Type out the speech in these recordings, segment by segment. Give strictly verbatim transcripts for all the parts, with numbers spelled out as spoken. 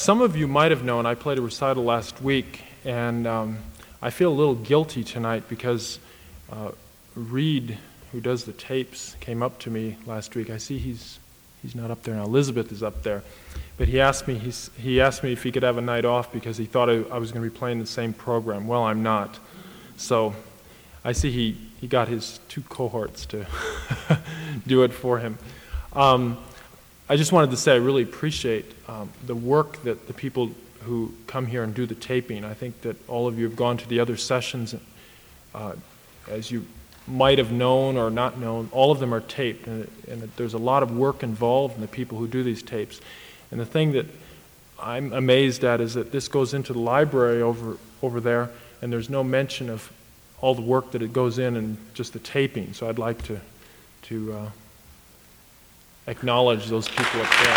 some of you might have known I played a recital last week, and um, I feel a little guilty tonight because uh, Reed, who does the tapes, came up to me last week. I see he's he's not up there now. Elizabeth is up there, but he asked me he's, he asked me if he could have a night off because he thought I, I was going to be playing the same program. Well, I'm not, so I see he he got his two cohorts to do it for him. Um, I just wanted to say I really appreciate um, the work that the people who come here and do the taping. I think that all of you have gone to the other sessions. Uh, as you might have known or not known, all of them are taped, and, and there's a lot of work involved in the people who do these tapes. And the thing that I'm amazed at is that this goes into the library over, over there, and there's no mention of all the work that it goes in and just the taping. So I'd like to, to uh, acknowledge those people up there.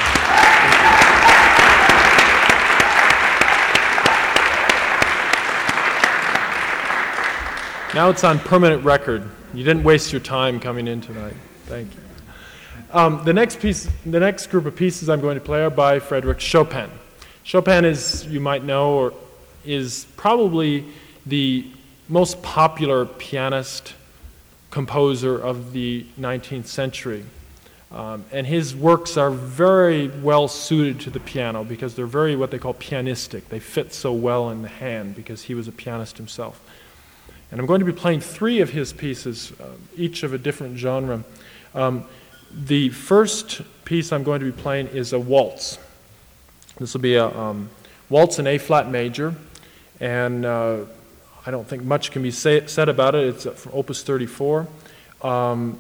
Now it's on permanent record. You didn't waste your time coming in tonight. Thank you. Um, the next piece, the next group of pieces I'm going to play are by Frédéric Chopin. Chopin, is you might know, or is probably the most popular pianist composer of the nineteenth century. Um, and his works are very well suited to the piano because they're very what they call pianistic. They fit so well in the hand because he was a pianist himself. And I'm going to be playing three of his pieces, uh, each of a different genre. Um, the first piece I'm going to be playing is a waltz. This will be a um, waltz in A-flat major, and uh, I don't think much can be say, said about it. It's from Opus thirty-four. Um,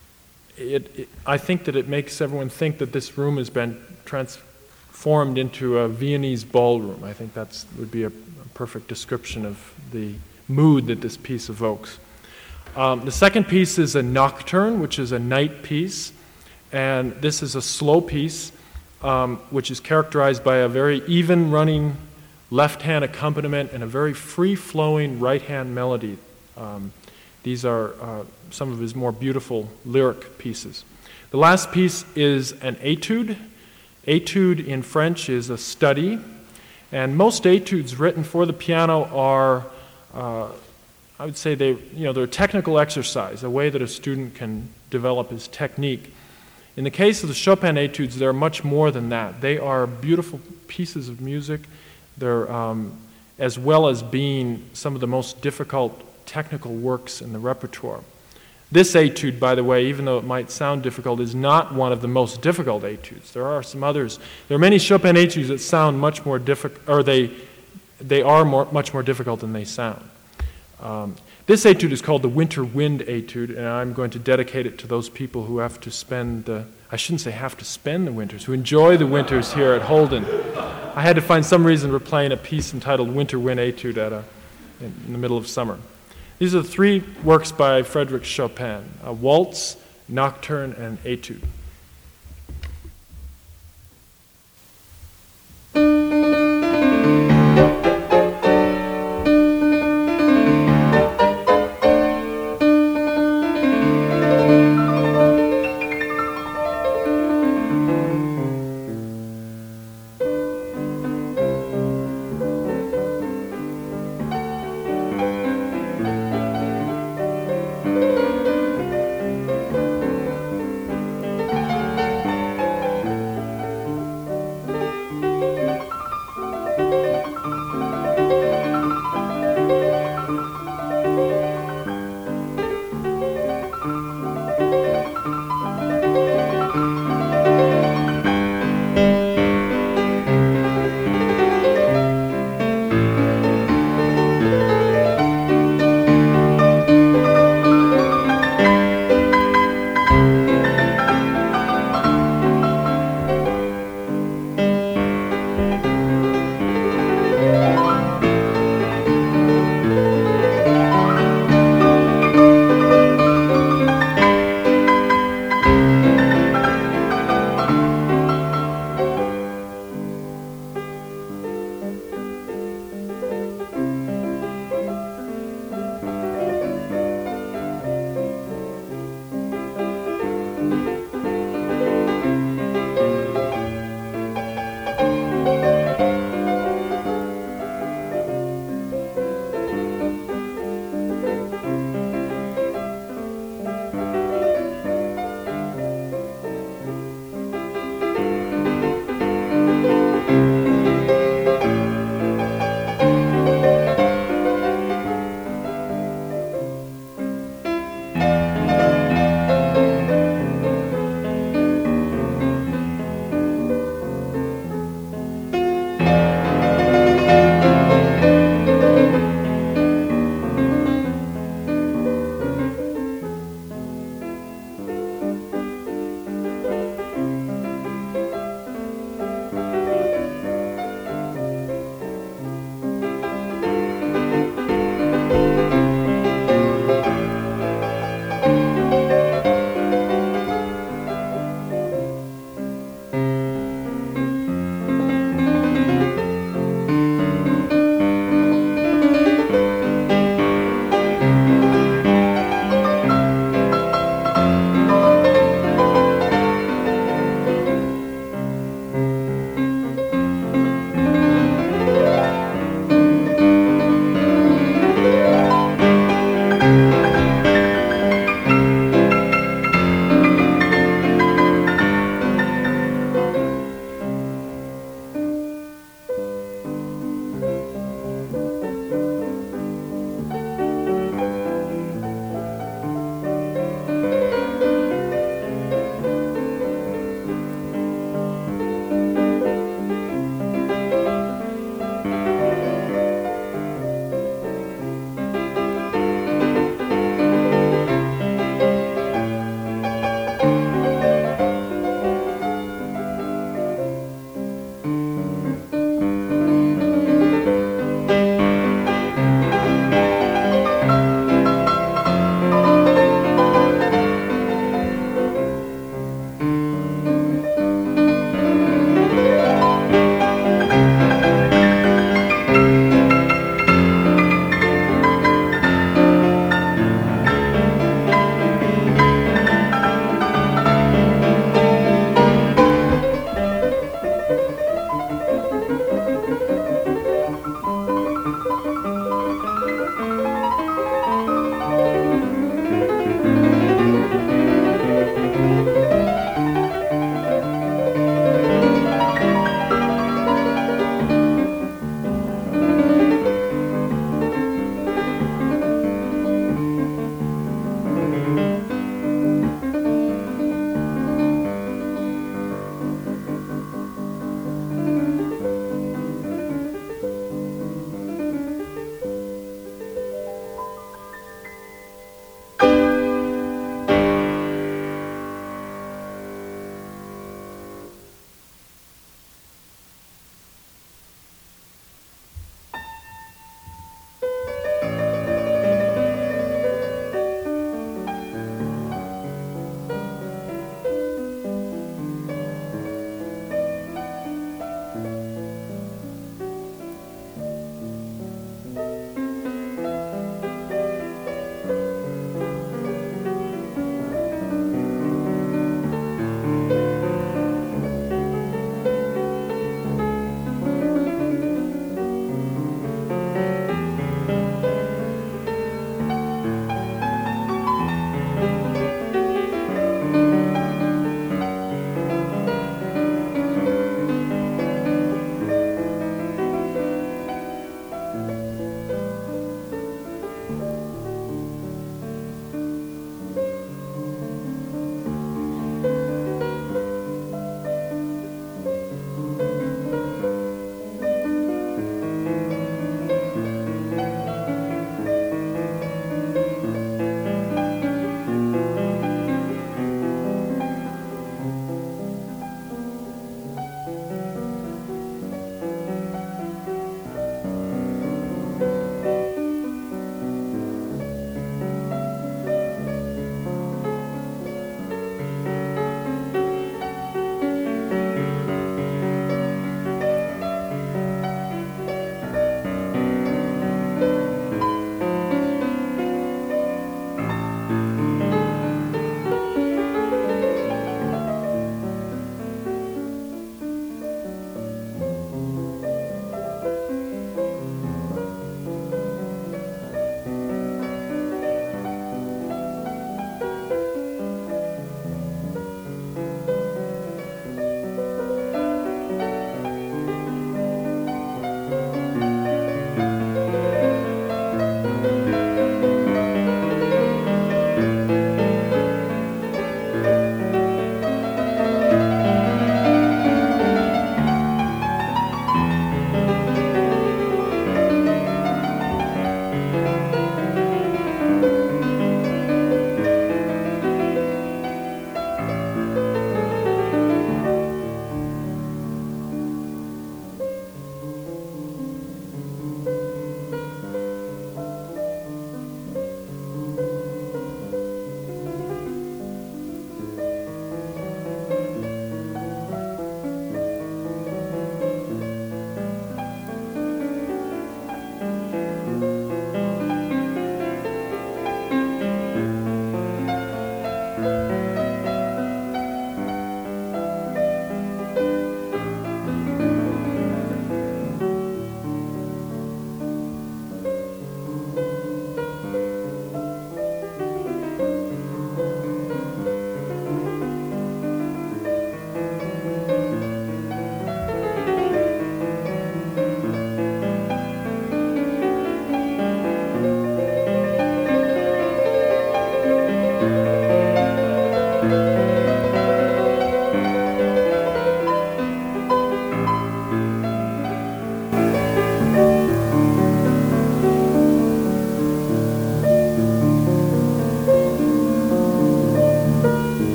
It, it, I think that it makes everyone think that this room has been transformed into a Viennese ballroom. I think that would be a, a perfect description of the mood that this piece evokes. Um, the second piece is a nocturne, which is a night piece, and this is a slow piece, um, which is characterized by a very even running left-hand accompaniment and a very free-flowing right-hand melody. Um, These are uh, some of his more beautiful lyric pieces. The last piece is an étude. Étude in French is a study, and most études written for the piano are, uh, I would say, they, you know, they're a technical exercise, a way that a student can develop his technique. In the case of the Chopin études, they're much more than that. They are beautiful pieces of music. They're, um, as well as being some of the most difficult technical works in the repertoire. This étude, by the way, even though it might sound difficult, is not one of the most difficult études. There are some others. There are many Chopin études that sound much more difficult, or they they are more, much more difficult than they sound. Um, this étude is called the Winter Wind Étude, and I'm going to dedicate it to those people who have to spend the, I shouldn't say have to spend the winters, who enjoy the winters here at Holden. I had to find some reason for playing a piece entitled Winter Wind Étude at a, in, in the middle of summer. These are the three works by Frédéric Chopin: a waltz, nocturne, and étude.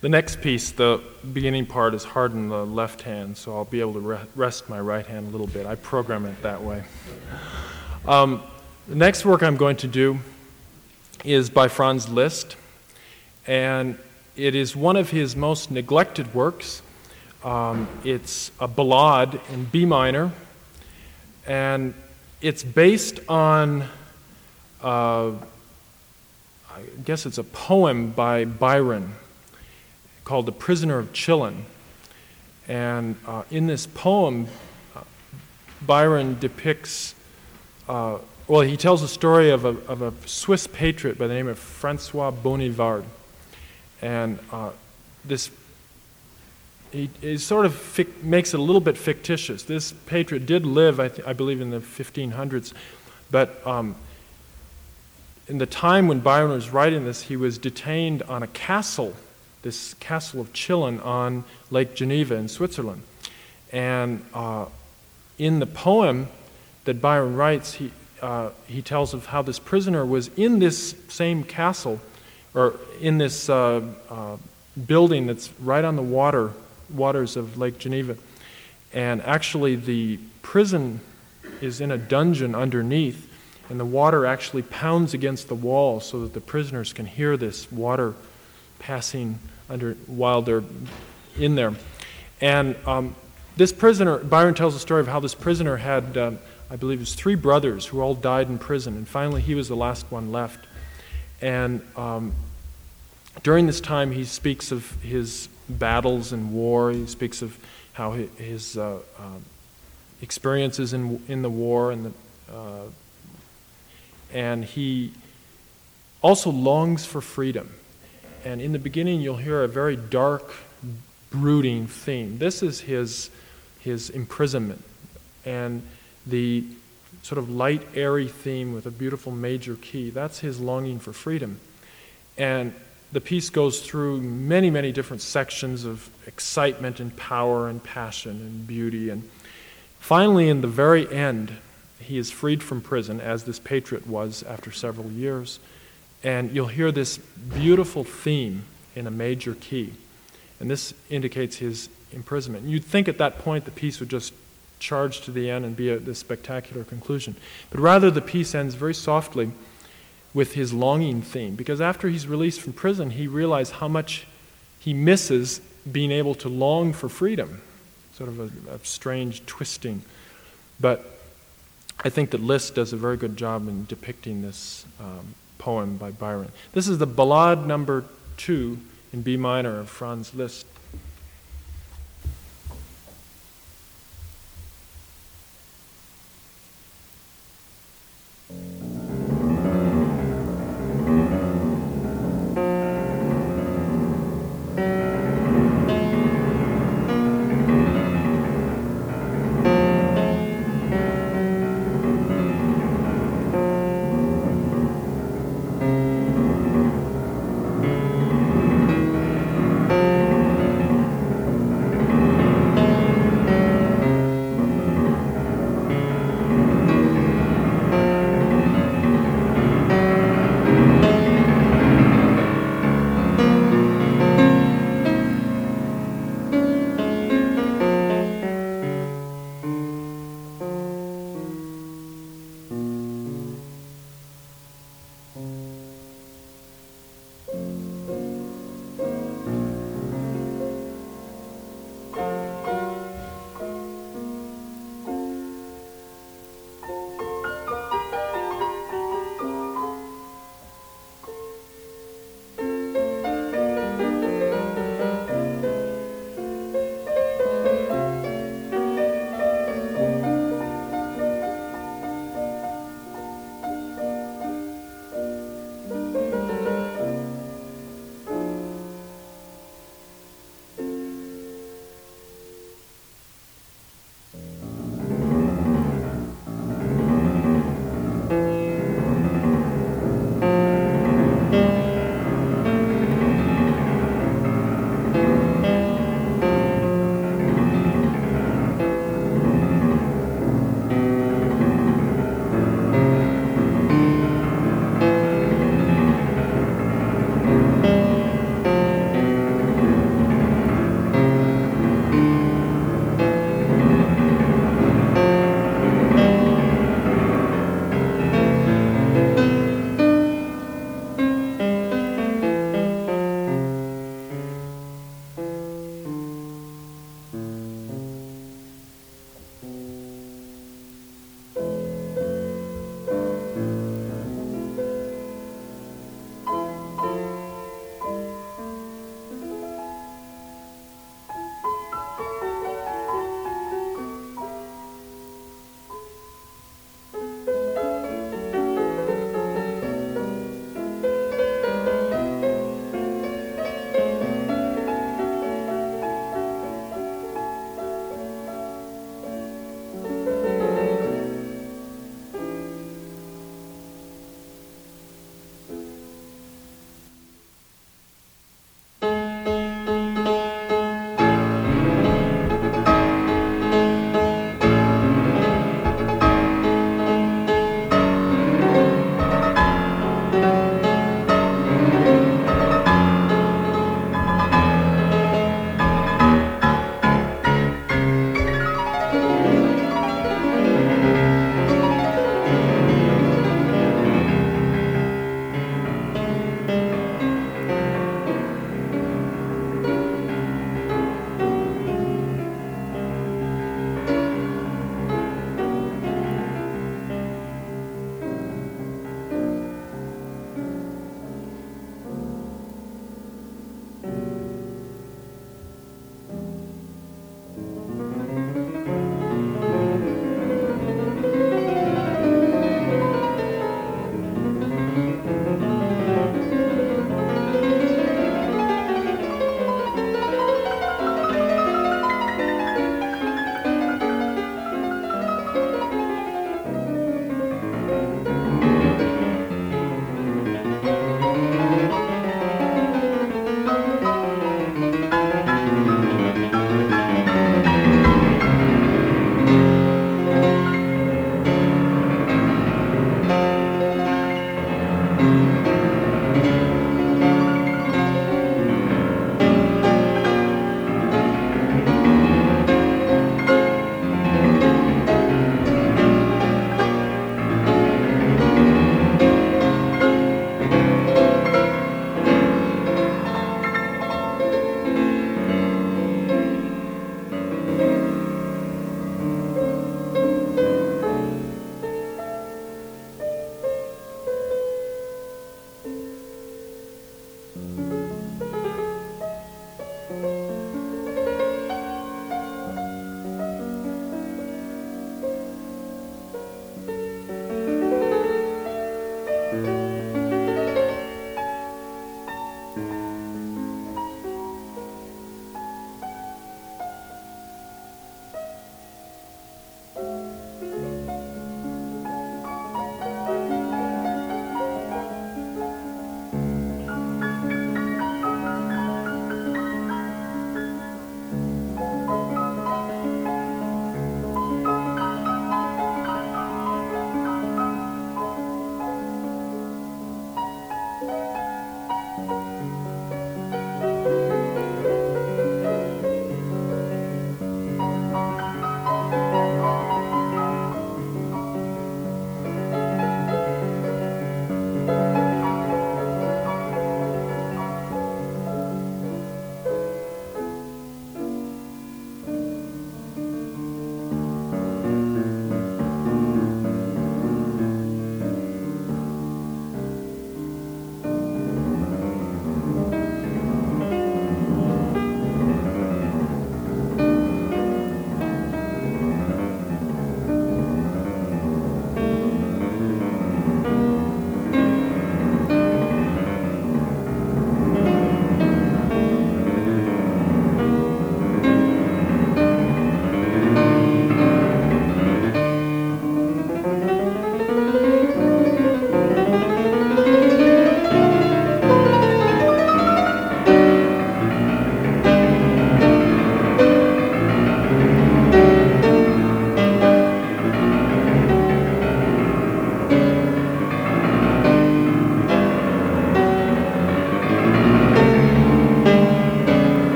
The next piece, the beginning part, is hard in the left hand, so I'll be able to re- rest my right hand a little bit. I program it that way. Um, the next work I'm going to do is by Franz Liszt, and it is one of his most neglected works. Um, it's a ballade in B minor, and it's based on, uh, I guess it's a poem by Byron called The Prisoner of Chillon. And uh, in this poem, uh, Byron depicts, uh, well, he tells the story of a, of a Swiss patriot by the name of Francois Bonivard. And uh, this, he, he sort of fic- makes it a little bit fictitious. This patriot did live, I, th- I believe, in the fifteen hundreds, but um, in the time when Byron was writing this, he was detained on a castle, this castle of Chillon on Lake Geneva in Switzerland. And uh, in the poem that Byron writes, he, uh, he tells of how this prisoner was in this same castle, or in this uh, uh, building that's right on the water, waters of Lake Geneva. And actually the prison is in a dungeon underneath, and the water actually pounds against the wall so that the prisoners can hear this water passing under while they're in there. And um, this prisoner, Byron tells the story of how this prisoner had, um, I believe it was three brothers who all died in prison, and finally he was the last one left. And um, during this time he speaks of his battles and war. He speaks of how his, his uh, uh, experiences in in the war, and the, uh, and he also longs for freedom. And in the beginning, you'll hear a very dark, brooding theme. This is his, his imprisonment, and the sort of light, airy theme with a beautiful major key. That's his longing for freedom. And the piece goes through many, many different sections of excitement and power and passion and beauty. And finally, in the very end, he is freed from prison, as this patriot was after several years. And you'll hear this beautiful theme in a major key. And this indicates his imprisonment. You'd think at that point the piece would just charge to the end and be a, this spectacular conclusion. But rather the piece ends very softly with his longing theme. Because after he's released from prison, he realized how much he misses being able to long for freedom. Sort of a, a strange twisting. But I think that Liszt does a very good job in depicting this um, poem by Byron. This is the Ballade number two in B minor of Franz Liszt.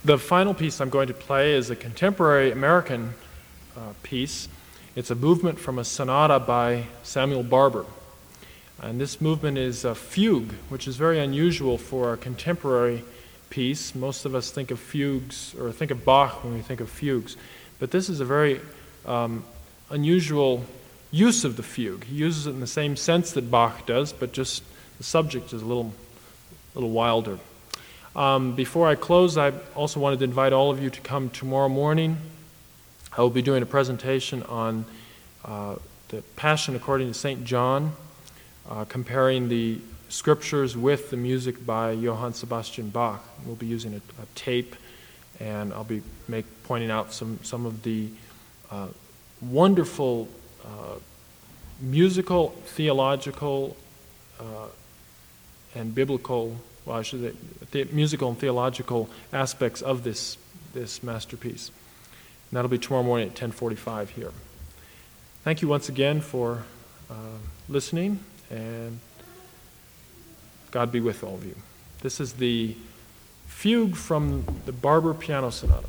The final piece I'm going to play is a contemporary American uh, piece. It's a movement from a sonata by Samuel Barber. And this movement is a fugue, which is very unusual for a contemporary piece. Most of us think of fugues, or think of Bach when we think of fugues. But this is a very um, unusual use of the fugue. He uses it in the same sense that Bach does, but just the subject is a little, little wilder. Um, before I close, I also wanted to invite all of you to come tomorrow morning. I will be doing a presentation on uh, the Passion according to Saint John, uh, comparing the scriptures with the music by Johann Sebastian Bach. We'll be using a, a tape, and I'll be make, pointing out some, some of the uh, wonderful uh, musical, theological, uh, and biblical, well, I should say, the musical and theological aspects of this, this masterpiece. And that'll be tomorrow morning at ten forty-five here. Thank you once again for uh, listening, and God be with all of you. This is the fugue from the Barber Piano Sonata.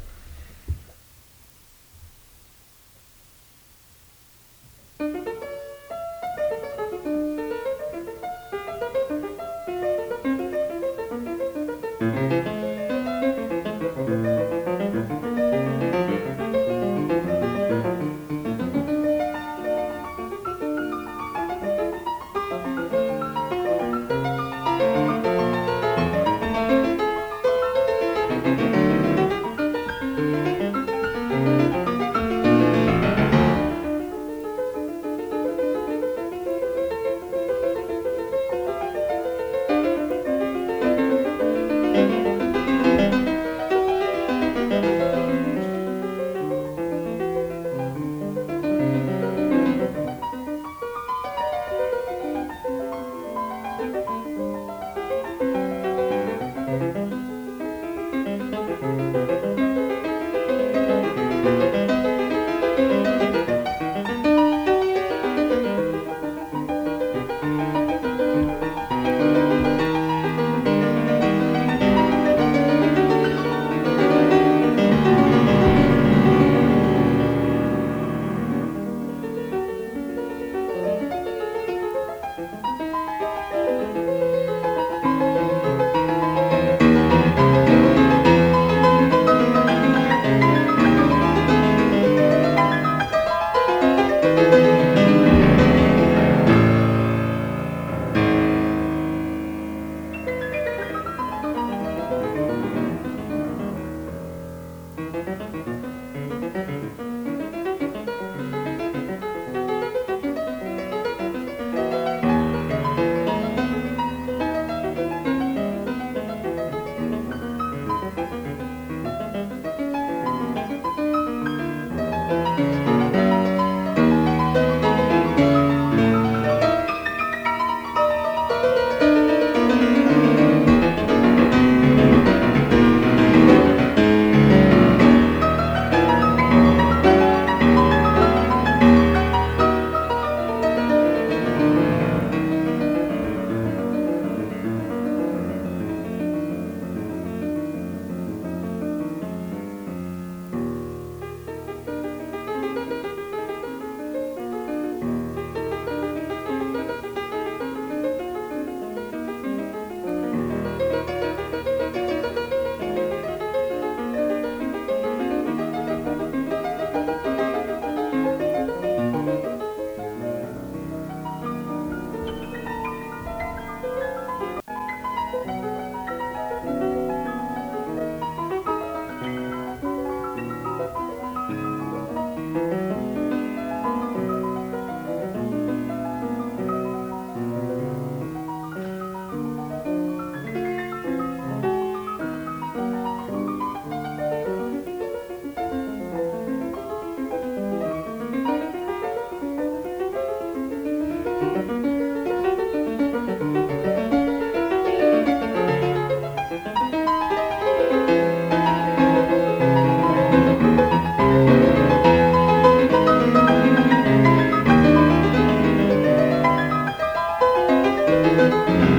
Thank you.